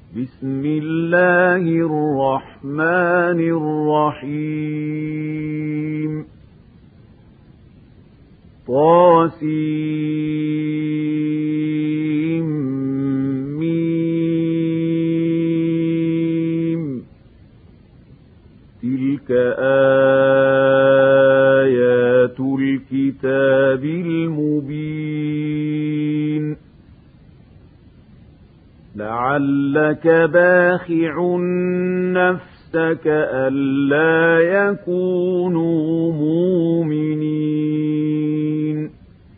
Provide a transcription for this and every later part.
بسم الله الرحمن الرحيم طاسيم تلك آيات الكتاب المبين لعلك باخع نفسك ألا يكونوا مؤمنين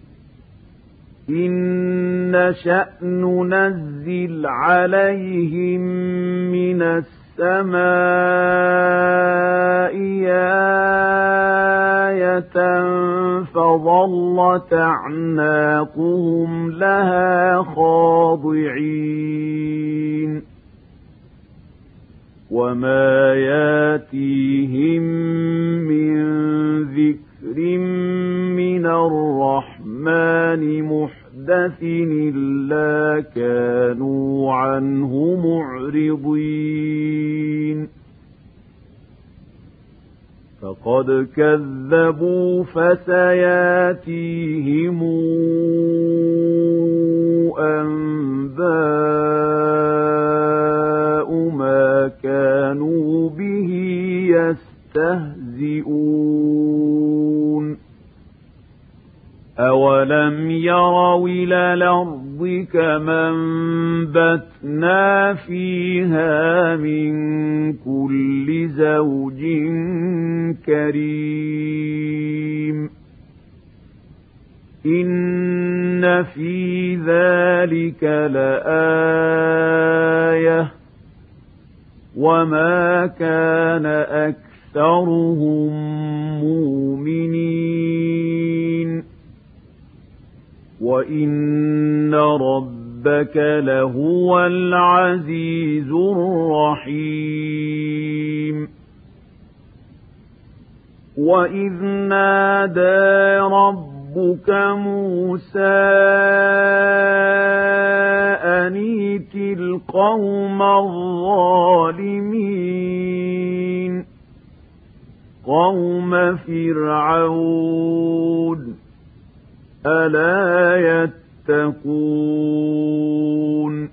إن نشأ ننزل عليهم من السماء آية فظلت أعناقهم لها خاضعين وما ياتيهم من ذكر من الرحمن محدث إلا كانوا عنه معرضين فقد كذبوا فسياتيهم أنباء ما كانوا به يستهزئون أولم يروا إلى الأرض كما أنبتنا فيها من كل زوج كريم إن في ذلك لآية وما كان أكثرهم مؤمنين وإن ربك لهو العزيز الرحيم وإذ نادى ربك موسى أن ائت القوم الظالمين قوم فرعون ألا يتقون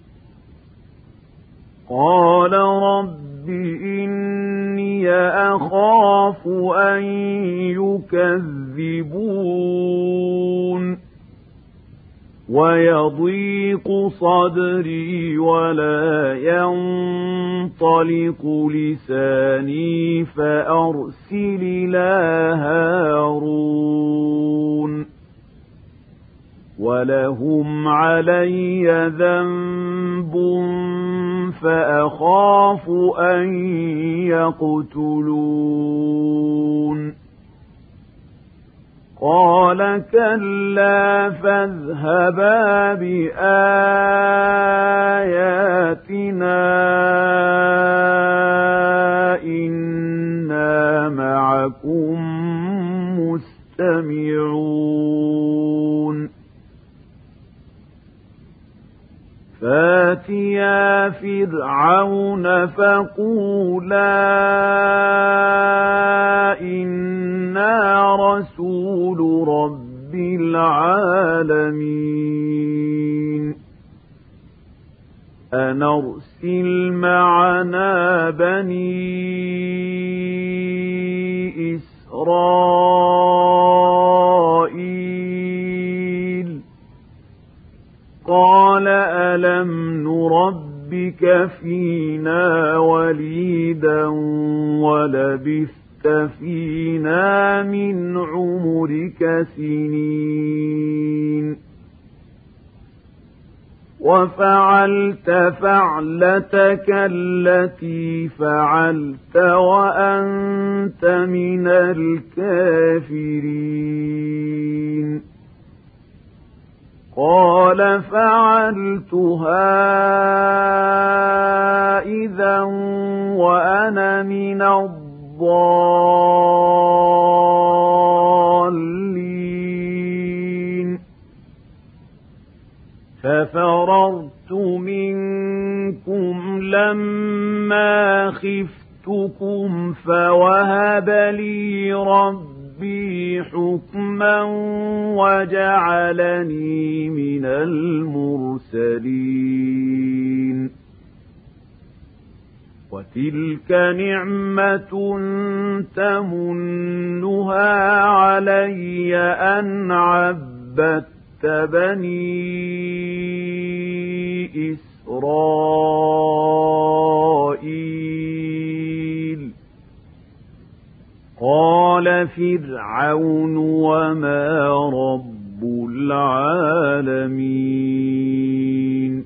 قال رب إني أخاف أن يكذبون ويضيق صدري ولا ينطلق لساني فأرسل إلى هارون ولهم علي ذنب فأخاف أن يقتلون قال كلا فاذهبا بآياتنا إنا معكم مستمعون فاتيا فرعون فقولا إنا رسول رب العالمين أن أرسل معنا بني إسرائيل قال ألم نربك فينا وليدا ولبثت فينا من عمرك سنين وفعلت فعلتك التي فعلت وأنت من الكافرين قال فعلتها إذا وأنا من الضالين ففررت منكم لما خفتكم فوهب لي ربي حكما وجعلني من المرسلين وتلك نعمة تمنها علي أن عبدت بني إسرائيل قال فرعون وما رب العالمين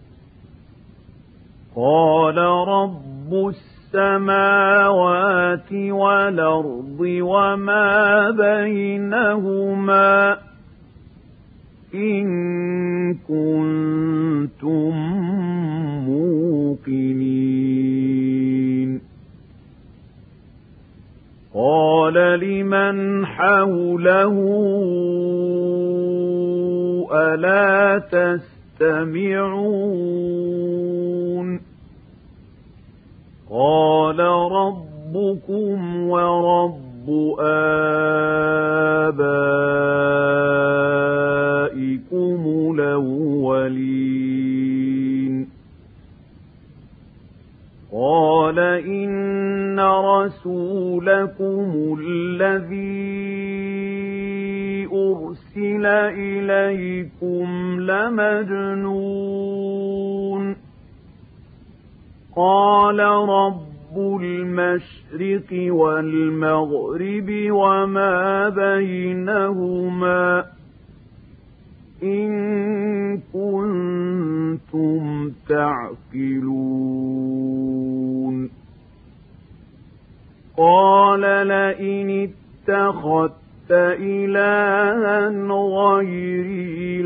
قال رب السماوات والأرض وما بينهما إن كنتم موقنين قال لمن حوله ألا تستمعون قال ربكم ورب آبائكم الأولين قال إن رسولكم الذي أرسل إليكم لمجنون قال رب المشرق والمغرب وما بينهما إن كنتم تعقلون قال لئن اتخذت إلها غيري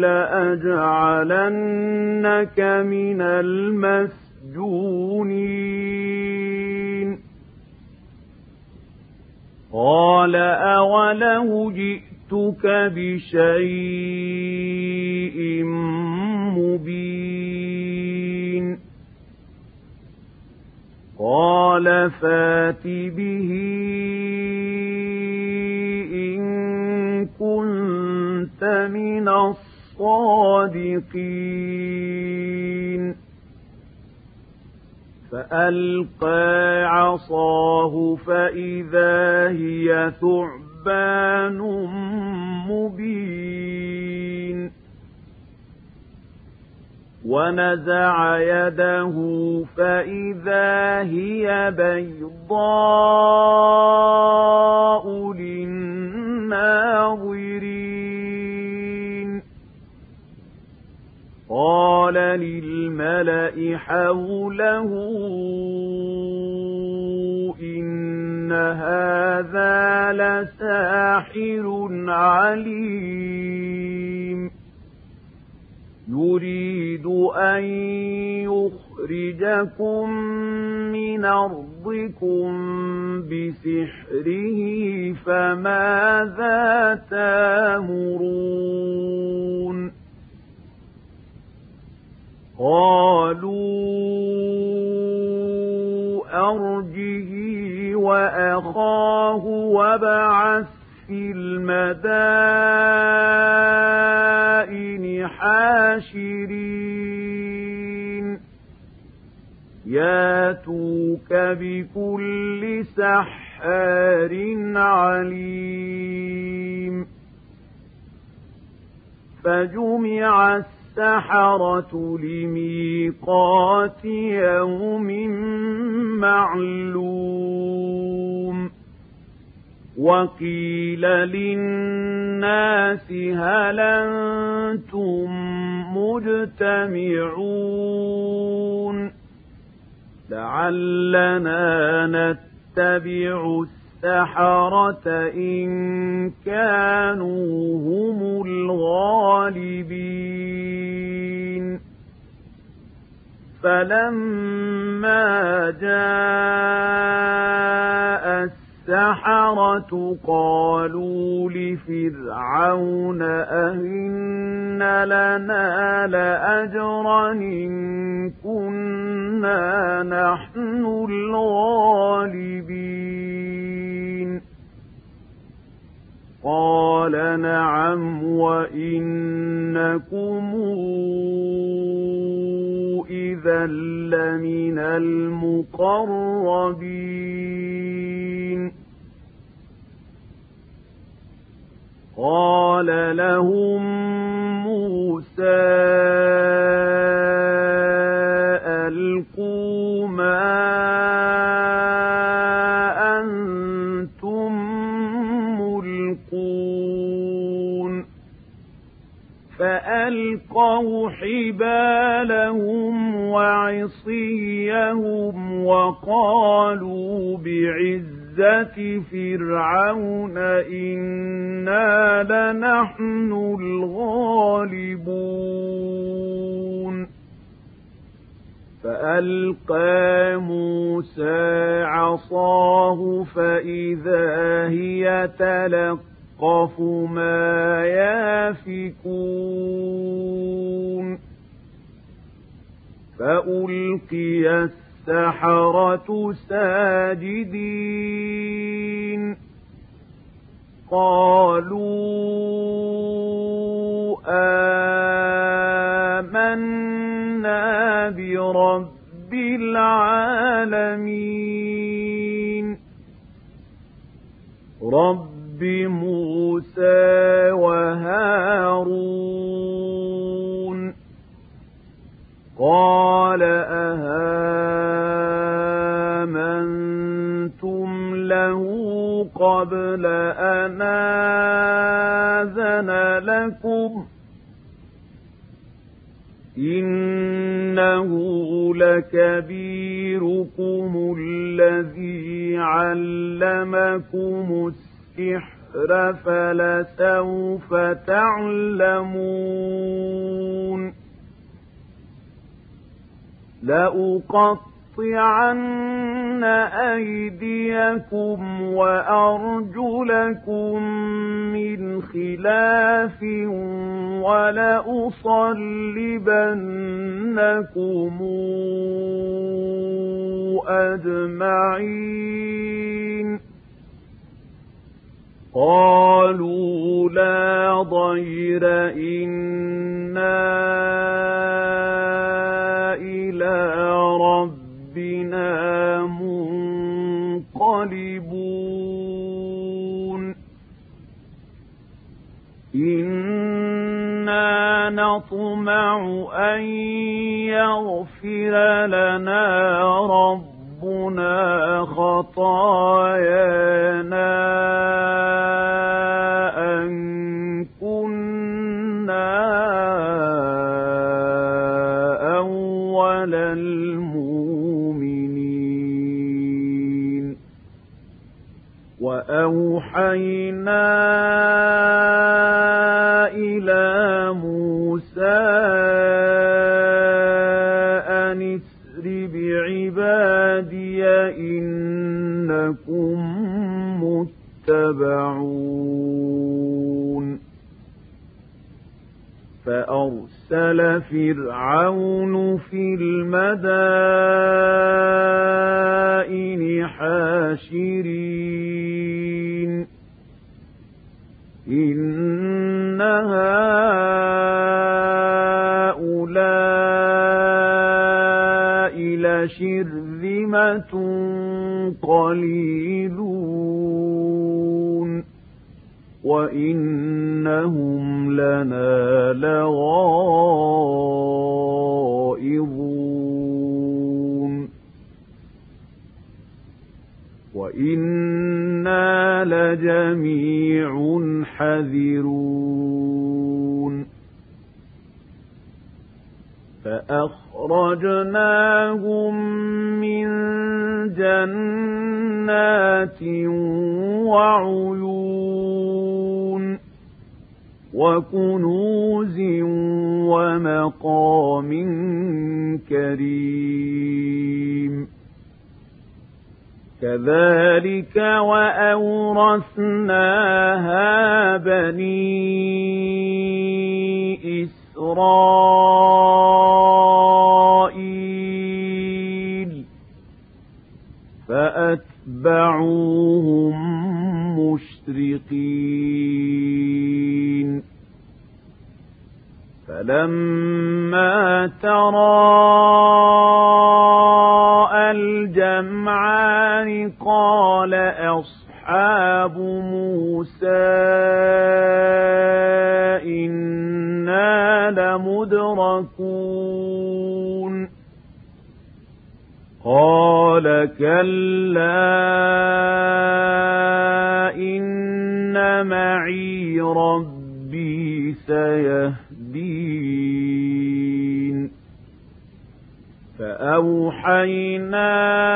لأجعلنك من المسجونين قال أولو جئتك بشيء مبين قال فات به إن كنت من الصادقين فألقى عصاه فإذا هي ثعبان مبين ونزع يده فإذا هي بيضاء للناظرين قال للملأ حوله إن هذا لساحر عليم يريد أن يخرجكم من أرضكم بسحره فماذا تأمرون قالوا أرجه وأخاه وابعث في المدائن حاشرين ياتوك بكل سحار عليم فجمع السحرة لميقات يوم معلوم وقيل للناس هل أنتم مجتمعون لعلنا نتبع السحرة إن كانوا هم الغالبين فلما جاء السحرة قالوا لفرعون أئن لنا لأجرا إن كنا إنا نحن الغالبين قال نعم وإنكم إذا لمن المقربين قال لهم موسى ألقوا ما أنتم ملقون فألقوا حبالهم وعصيهم وقالوا بعزة فرعون إنا لنحن الغالبون فألقى موسى عصاه فإذا هي تلقف ما يافكون فألقي السحرة ساجدين قالوا آمنا برب العالمين رب موسى وهارون قال أهامنتم له قبل أن آذن لكم إنه لكبيركم الذي علمكم السحر فلسوف تعلمون لأقطعن أيديكم وأرجلكم من خلاف ولأصلبنكم أجمعين قالوا لا ضير إنا إلى ربنا منقلبون إنا نطمع أن يغفر لنا ربنا خطايانا أن كنا أول المؤمنين وأوحينا إلى موسى أن اسر بعبادي إنكم متبعون فأرسل فرعون في المدائن حاشرين إن هؤلاء لشرذمة قليلون وإنهم لنا لغائظون وإنا لجميع حذرون فأخرجناهم من جنات وعيون وكنوز ومقام كريم كذلك وأورثناها بني إسرائيل فأتبعوهم مشرقين فلما تراءى الجمعان قال أصحاب موسى إنا لمدركون قال كلا إن معي ربي سيهدين فأوحينا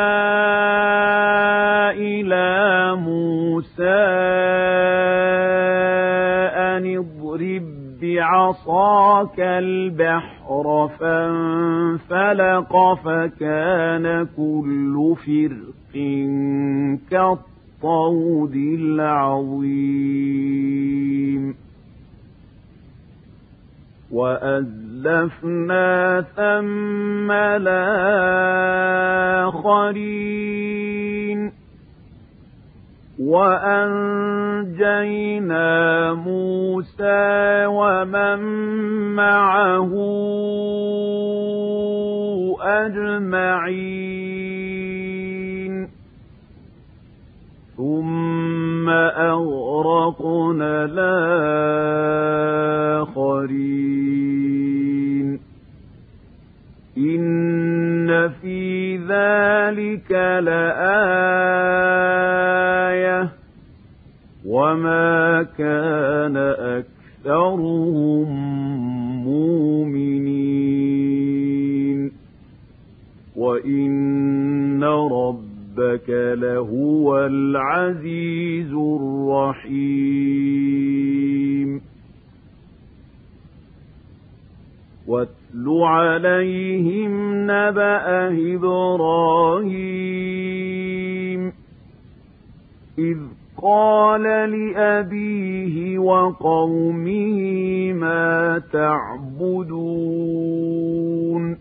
إلى موسى أن اضرب بعصاك البحر فانفلق فكان كل فرق كالطود العظيم وأزلفنا ثم الآخرين وأنجينا موسى ومن معه أجمعين ثم أغرقنا الآخرين إن في ذلك لآية وما كان أكثرهم مؤمنين وإن ربك لهو العزيز الرحيم واتل عليهم نبأ إبراهيم إذ قال لأبيه وقومه ما تعبدون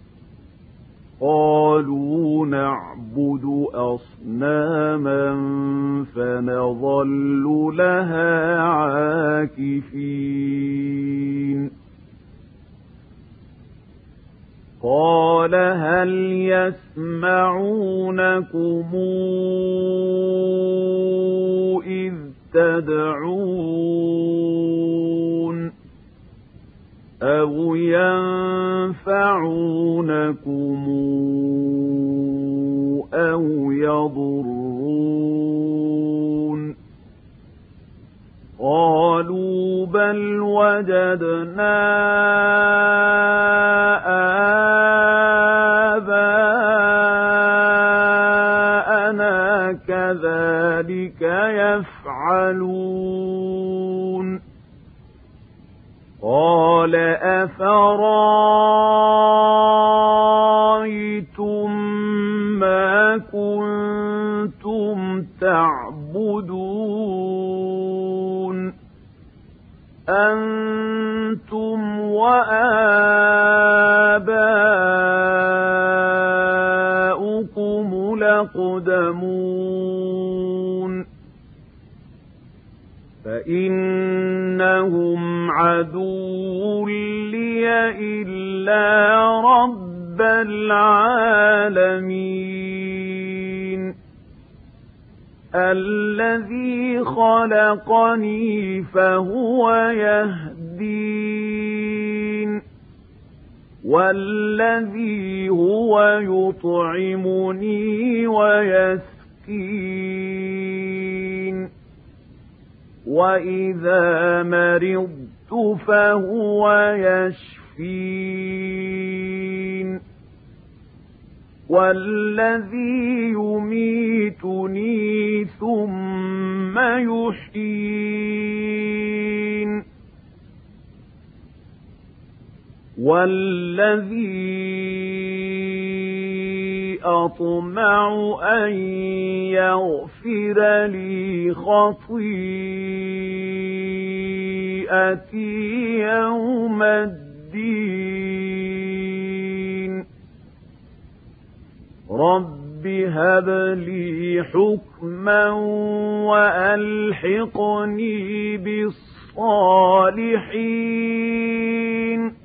قالوا نعبد أصناما فنظل لها عاكفين قال هل يسمعونكم إذ تدعون أو ينفعونكم أو يضرون قالوا بل وجدنا آباءنا كذلك يفعلون قال أفرأيتم ما كنتم تعبدون أنتم وآباؤكم الأقدمون فإنهم عدو لي إلا رب العالمين الذي خلقني فهو يهدين والذي هو يطعمني ويسقين وإذا مرضت فهو يشفين والذي يميتني ثم يحيين والذي أطمع أن يغفر لي خطيئتي يوم الدين رب رب هب لي حكما وألحقني بالصالحين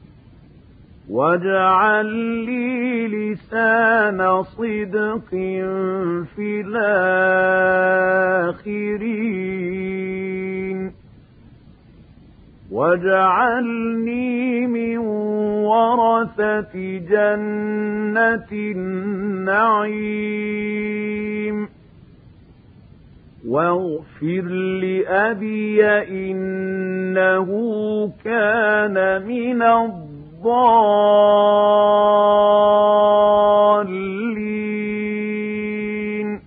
واجعل لي لسان صدق في الآخرين واجعلني من ورثة جنة النعيم واغفر لأبي إنه كان من الضالين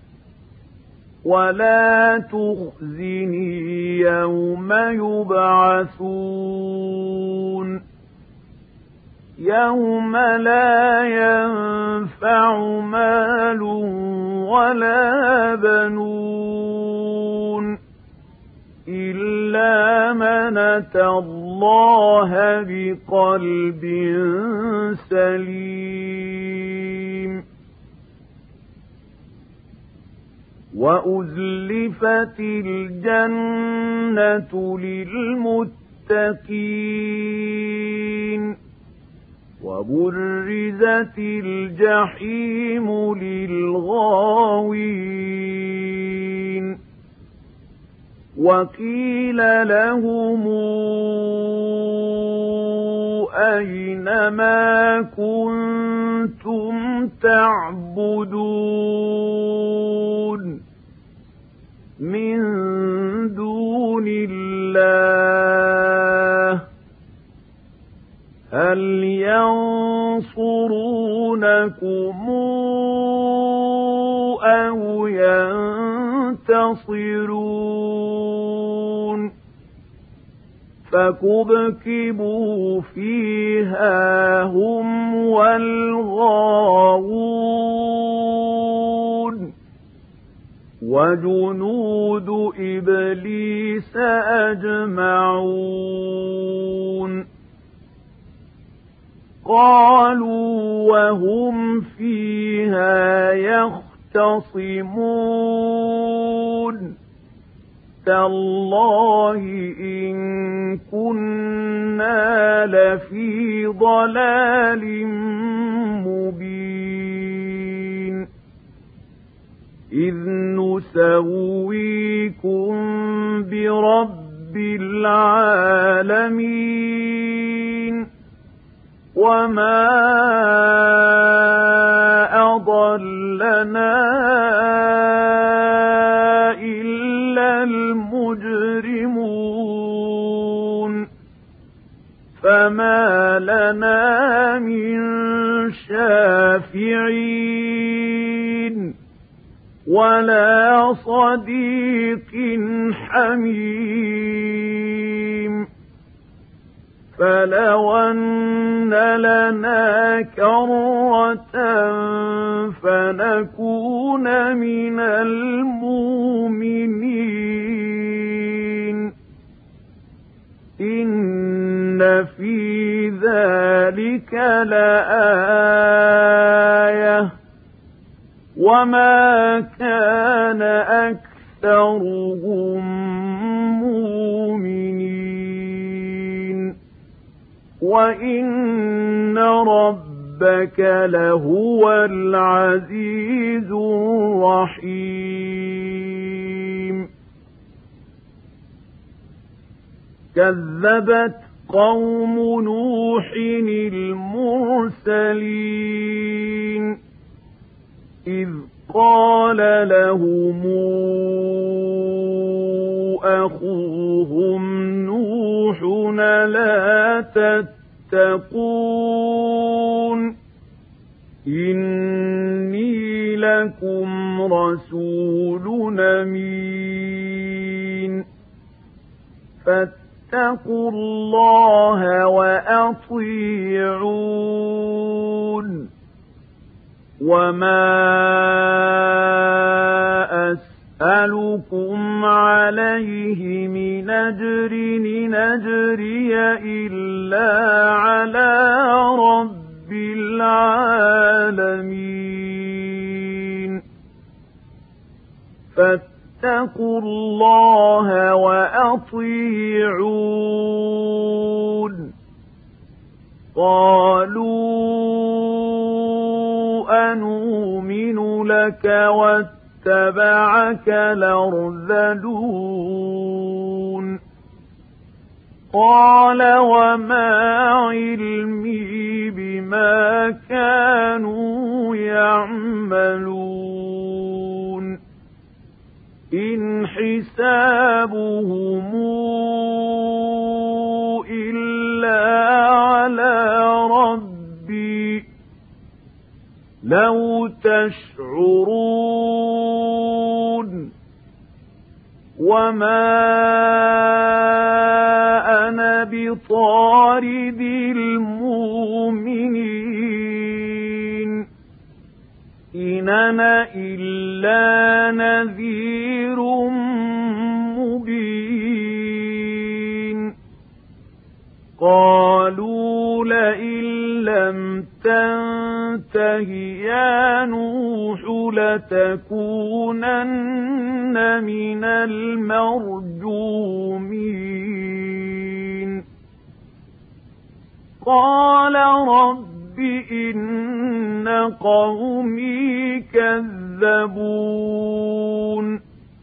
ولا تخزني يوم يبعثون يوم لا ينفع مال ولا بنون إلا من أتى الله بقلب سليم وأزلفت الجنة للمتقين وبرزت الجحيم للغاوين وقيل لهم أين ما كنتم تعبدون من دون الله هل ينصرونكم أو ينتصرون فكبكبوا فيها هم والغاوون وجنود إبليس أجمعون قالوا وهم فيها يختصمون تالله إن كنا لفي ضلال مبين إذ نسويكم برب العالمين وما أضلنا إلا المجرمون فما لنا من شافعين ولا صديق حميم فلو أن لنا كرة فنكون من المؤمنين إن في ذلك لآية وما كان أكثرهم مؤمنين وإن ربك لهو العزيز الرحيم كذبت قوم نوح المرسلين إذ قال لهم أخوهم نوح لا تتقون إني لكم رسول أمين فاتقوا الله وأطيعون وما أسألكم عليه من أجر إن أجري إلا على رب العالمين فاتقوا الله وأطيعون قالوا أنؤمن لك واتبعك الأرذلون قال وما علمي بما كانوا يعملون إن حسابهم إلا على ربي لو تشعرون وما أنا بطارد المؤمنين إن أنا إلا نذير مبين قالوا لئن لم تنته يا نوح لتكونن من المرجومين قال رب إن قومي كذبون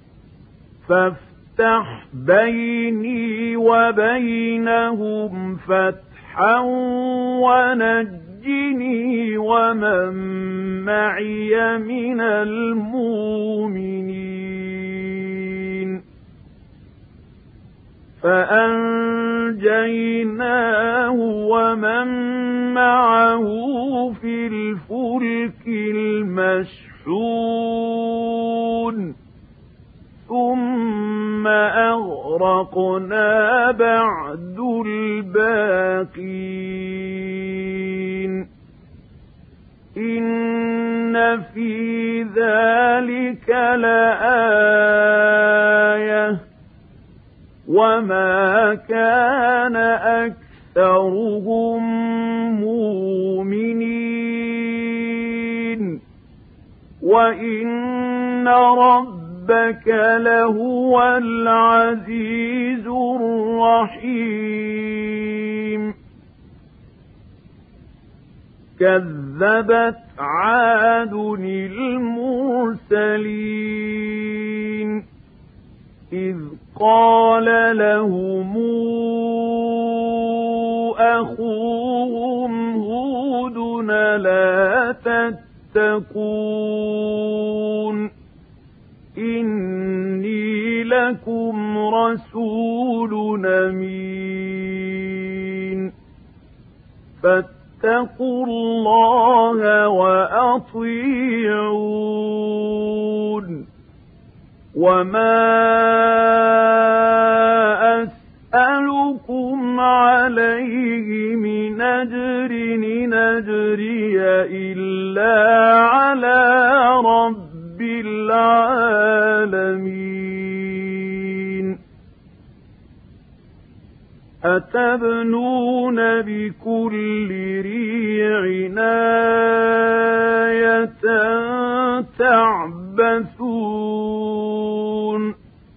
فافتح بيني وبينهم فتحا ونجني ومن معي من المؤمنين فأنجيناه ومن معه في الفلك المشحون ثم أغرقنا بعد الباقين إن في ذلك لآية وما كان أكثرهم مؤمنين وإن ربك لهو العزيز الرحيم كذبت عاد المرسلين إذ قال لهم أخوهم هود لا تتقون إني لكم رسول أمين فاتقوا الله وأطيعون وما أسألكم عليه من أجر إن أجري إلا على رب العالمين أتبنون بكل ريع آية تعبثون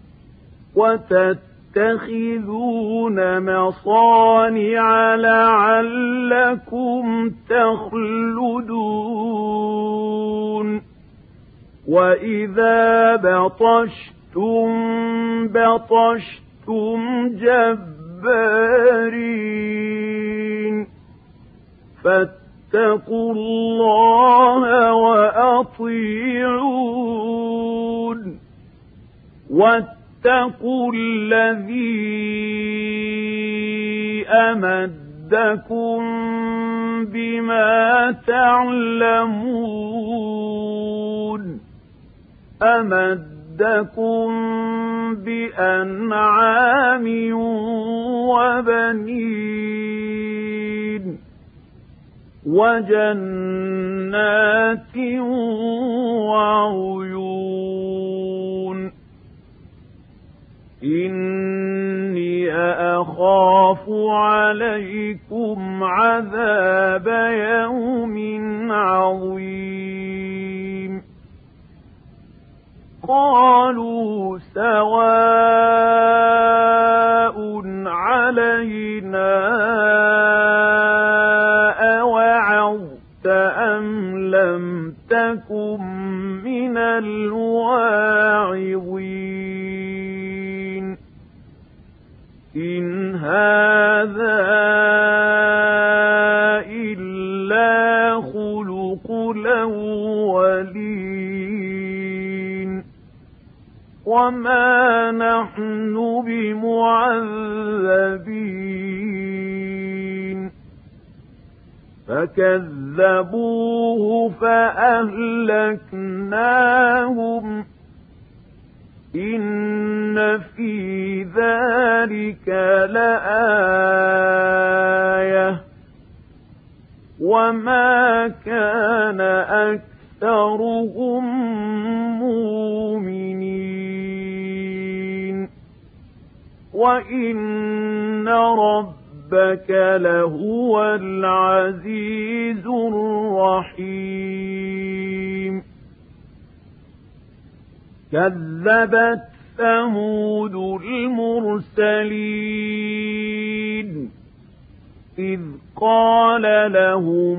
وتتخذون مصانع لعلكم تخلدون وإذا بطشتم بطشتم جبارين فاتقوا الله وأطيعون واتقوا الذي أمدكم بما تعلمون أمدكم بأنعام وبنين وجنات وعيون إني أخاف عليكم عذاب يوم عظيم قال قَالُوا سَوَاءٌ عَلَيْنَا أَوَعَظْتَ أَمْ لَمْ تَكُن مِّنَ الْوَاعِظِينَ إِنْ هَٰذَا إِلَّا خُلُقُ الْأَوَّلِينَ وَمَا نَحْنُ بِمُعَذَّبِينَ فَكَذَّبُوهُ فَأَهْلَكْنَاهُمْ إِنَّ فِي ذَلِكَ لَآيَةً وَمَا كَانَ أَكْثَرُهُم مُّؤْمِنِينَ وَإِنَّ رَبَّكَ لَهُوَ الْعَزِيزُ الرَّحِيمُ كَذَّبَتْ ثَمُودُ الْمُرْسَلِينَ إِذْ قَالَ لَهُمْ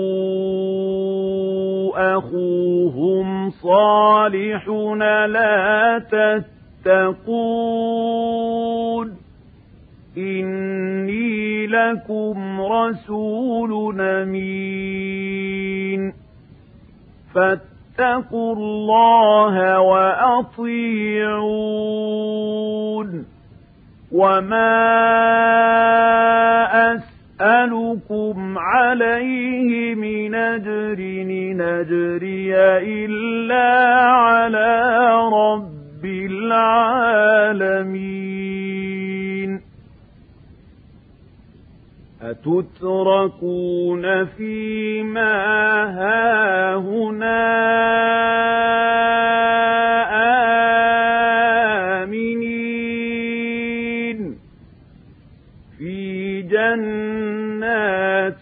أَخُوهُمْ صَالِحٌ أَلَا تَتَّقُونَ إِنِّي لَكُمْ رَسُولٌ أَمِينٌ فَاتَّقُوا اللَّهَ وَأَطِيعُونِ وَمَا أَسْأَلُكُمْ عَلَيْهِ مِنْ أَجْرٍ إِنْ أَجْرِيَ إِلَّا عَلَى رَبِّ الْعَالَمِينَ أَتُتْرَكُونَ فِيمَا هَاهُنَا آمِنِينَ فِي جَنَّاتٍ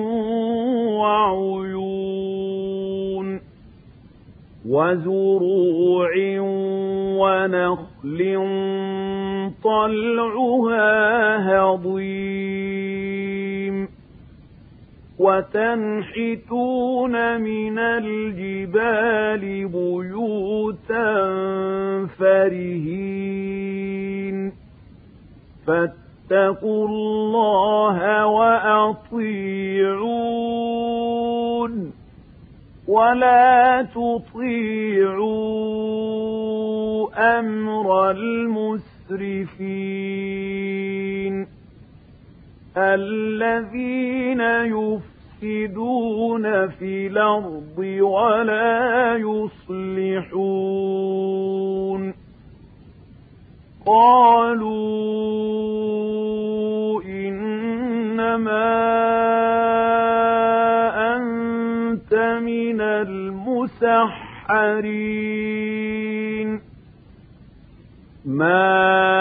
وَعُيُونٍ وَزُرُوعٍ وَنَخْلٍ طَلْعُهَا هَضِيمٌ وَتَنْحِتُونَ مِنَ الْجِبَالِ بُيُوتًا فَارِهِينَ فَاتَّقُوا اللَّهَ وَأَطِيعُونِ وَلَا تُطِيعُوا أَمْرَ الْمُسْرِفِينَ الَّذِينَ يُفْسِدُونَ فِي الْأَرْضِ وَلَا يُصْلِحُونَ قَالُوا إِنَّمَا أَنتَ مِنَ الْمُسَحَّرِينَ مَا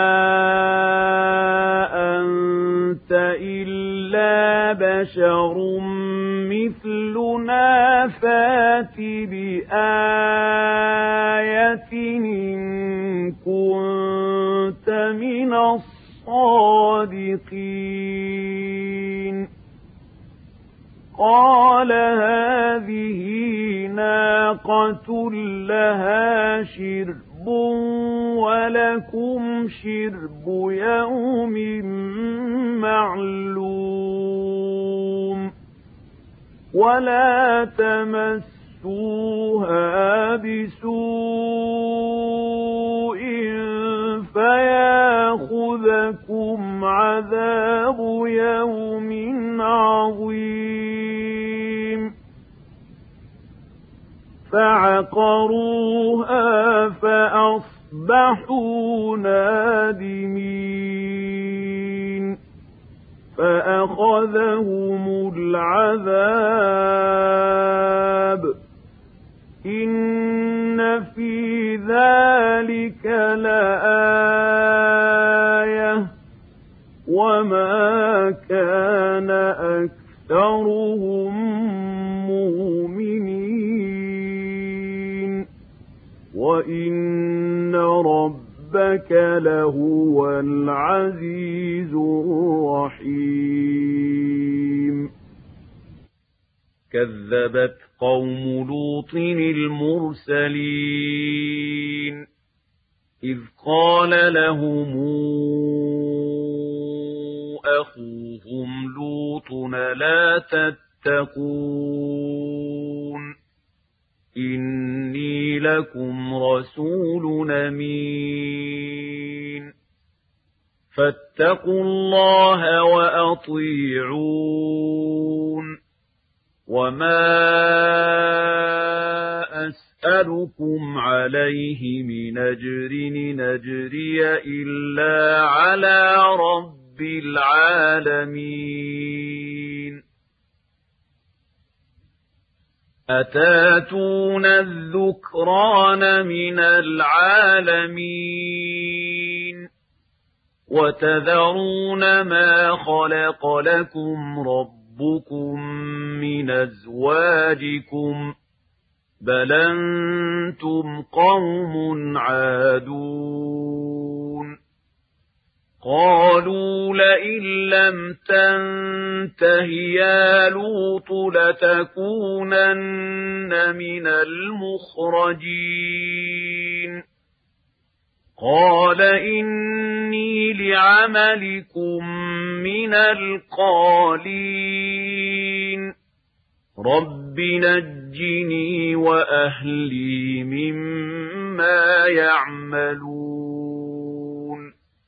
أَنتَ إِلَّا بَشَرٌ مِثْلُنَا فَأْتِ بِآيَةٍ إِن كُنتَ مِنَ الصَّادِقِينَ قَالَ هَٰذِهِ نَاقَةٌ لَهَا شِرْبٌ وَلَكُمْ شِرْبُ يَوْمٍ مَّعْلُومٍ وَلَا تَمَسُّوهَا بِسُوءٍ فَيَأْخُذَكُمْ عَذَابُ يَوْمٍ عَظِيمٍ فَعَقَرُوهَا فَأَصْبَحُوا نَادِمِينَ فَأَخَذَهُمُ الْعَذَابُ إِنَّ فِي ذَلِكَ لَآيَةً وَمَا كَانَ أَكْثَرُهُم مُّؤْمِنِينَ وَإِنَّ رَبَّكَ لَهُوَ الْعَزِيزُ الرَّحِيمُ كذبت قوم لوط المرسلين إذ قال لهم أخوهم لوط لا تتقون إني لكم رسول أمين فاتقوا الله وأطيعون وما أسألكم عليه من أجر نجري إلا على رب العالمين أتاتون الذكران من العالمين وتذرون ما خلق لكم ربكم من أزواجكم بل أنتم قوم عادون قالوا لئن لم تنته يا لوط لتكونن من المخرجين قال إني لعملكم من القالين رب نجني وأهلي مما يعملون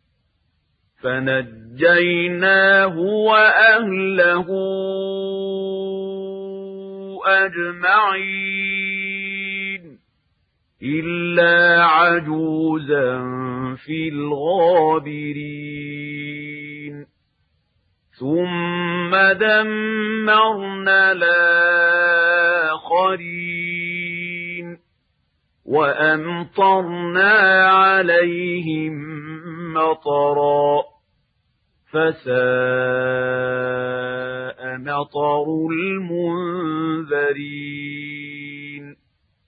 فنجيناه وأهله أجمعين إلا عجوزا في الغابرين ثم دمرنا الآخرين وأمطرنا عليهم مطرا فساء مطر المنذرين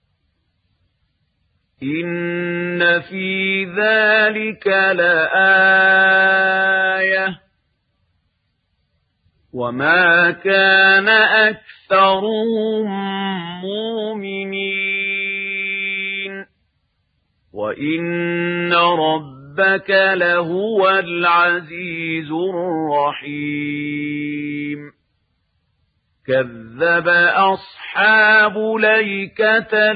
إن في ذلك لآية وما كان أكثرهم مؤمنين وإن ربك لهو العزيز الرحيم كذب أصحاب الأيكة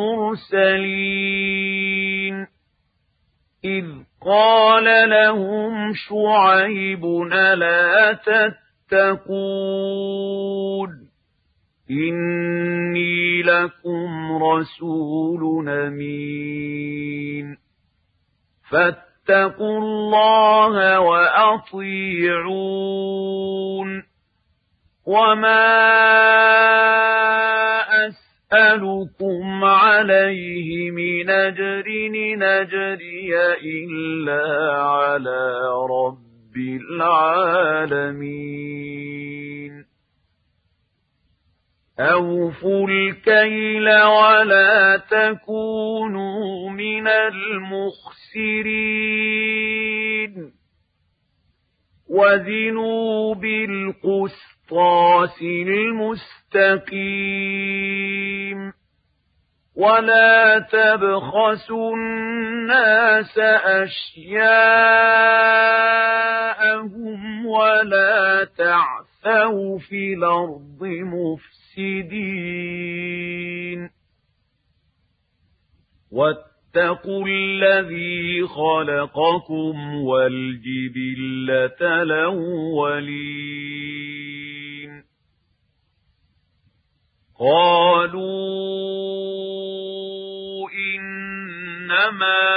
المرسلين إذ قال لهم شعيب ألا تتقون إني لكم رسول أمين فاتقوا الله وأطيعون وما أسألكم عليه من أجر نجري إلا على رب العالمين أوفوا الكيل ولا تكونوا من المخسرين وزنوا بالقسطاس المستقيم ولا تبخسوا الناس أشياءهم ولا تعثوا في الأرض مفسدين واتقوا الذي خلقكم والجبلة الأولين قالوا إنما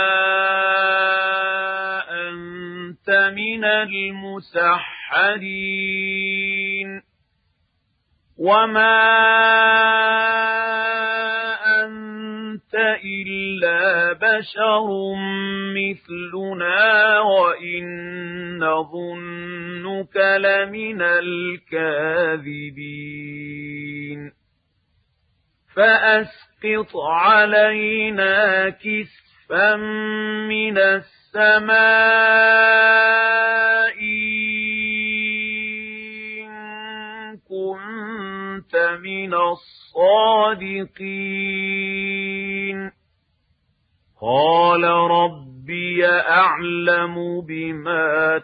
أنت من المسحرين وما أنت إلا بشر مثلنا وإن نظنك لمن الكاذبين فأسقط علينا كسفا من السماء إن كنت من الصادقين قال ربي أعلم بما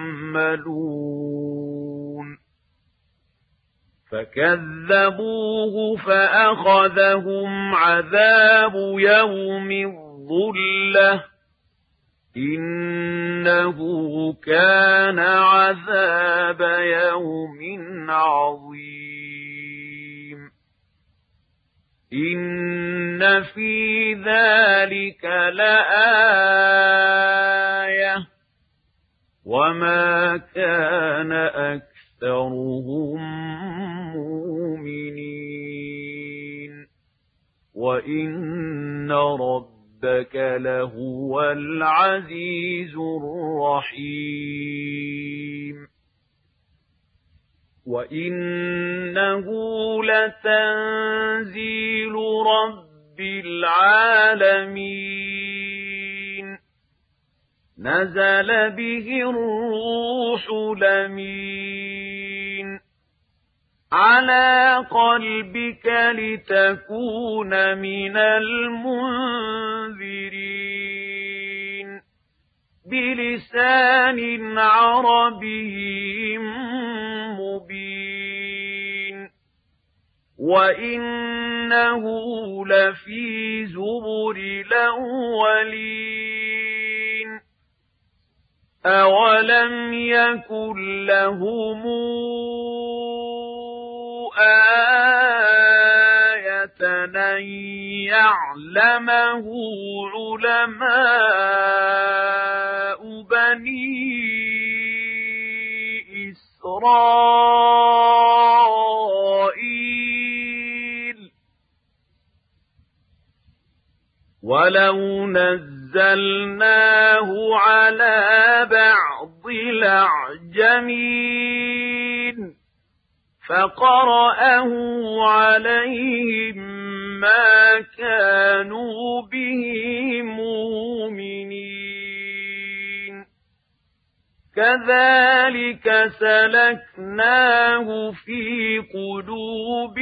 تعملون فكذبوه فأخذهم عذاب يوم الظلة إنه كان عذاب يوم عظيم إن في ذلك لآية وما كان أكثرهم مؤمنين وإن ربك لهو العزيز الرحيم وإنه لتنزيل رب العالمين نزل به الروح الأمين على قلبك لتكون من المنذرين بلسان عربي مبين وإنه لفي زبر الأولين أولم يكن لهم آية أن يعلمه علماء بني إسرائيل ولو نزلناه على بعض الأعجمين فقرأه عليهم ما كانوا به مؤمنين كذلك سلكناه في قلوب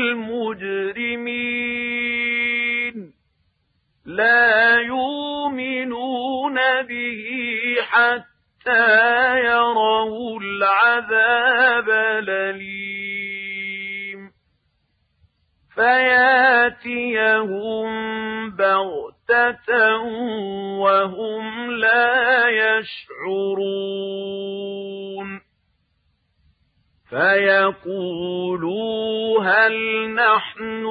المجرمين لا يؤمنون به حتى يروا العذاب الأليم فياتيهم بغتة وهم لا يشعرون فيقولوا هل نحن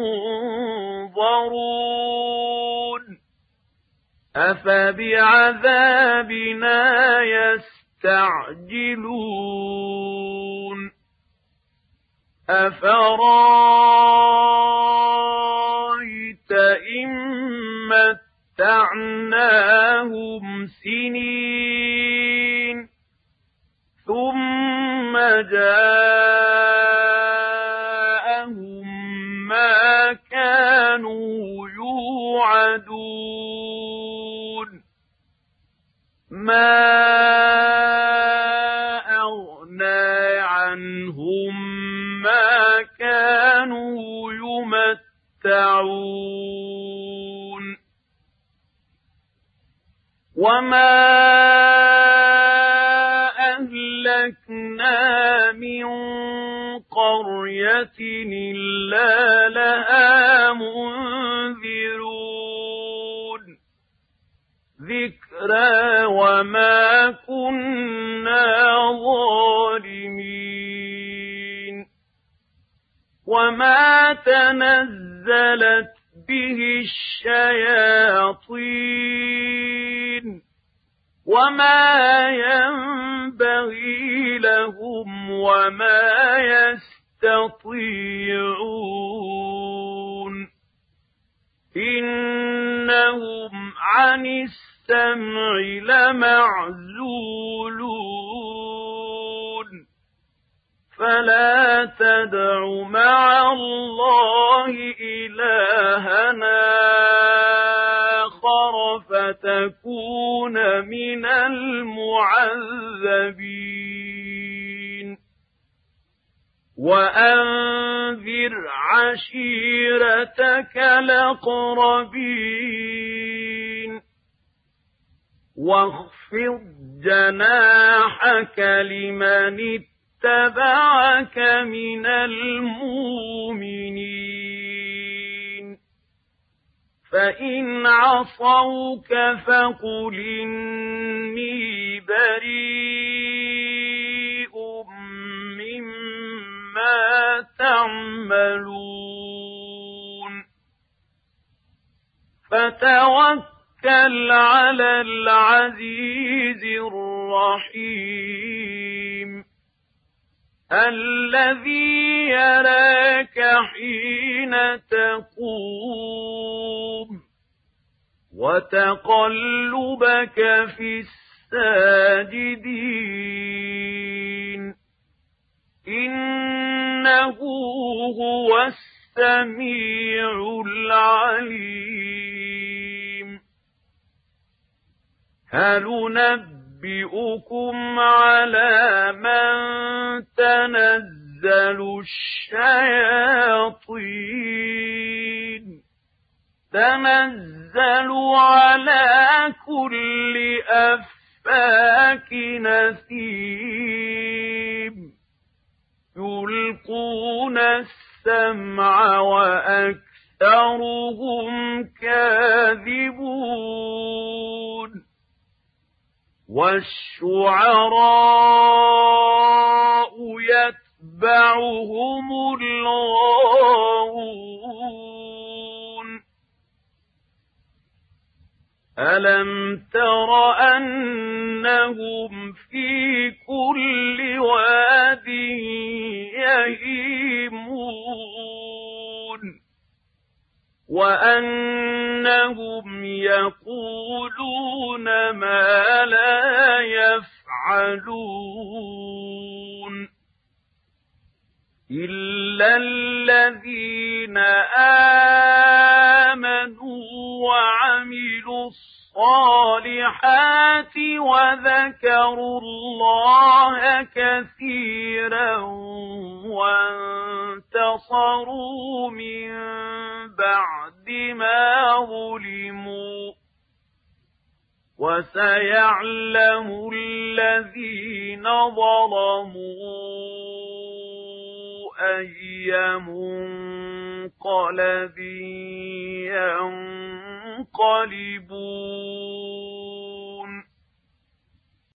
منظرون أفبعذابنا يستعجلون أفرأيت إن متعناهم سنين ثم جاءهم ما كانوا يوعدون ما أغنى عنهم ما كانوا يمتعون وما أهلكنا من قرية إلا لها منذرون ذكرى وما كنا ظالمين وما تنزلت به الشياطين وما ينبغي لهم وما يستطيعون إنهم عن السمع لمعزولون فلا تدع مع الله إلهنا آخر فتكون من المعذبين وأنذر عشيرتك الأقربين واخفض جناحك لمن اتبعك من المؤمنين فإن عصوك فقل إني بريء مما تعملون فتوكل على العزيز الرحيم الذي يراك حين تقوم وتقلبك في الساجدين إنه هو السميع العليم هل ننبئكم على من تنزل الشياطين تنزل على كل أفاك نثيم يلقون السمع وأكثرهم كاذبون والشعراء يتبعهم الغاوون ألم تر أنهم في كل واد يهيمون وأنهم يقولون ما لا يفعلون إلا الذين آمنوا وعملوا الصالحات وذكروا الله كثيرا وانتصروا من بعد ما ظلموا وسيعلم الذين ظلموا أي منقلب ينقلبون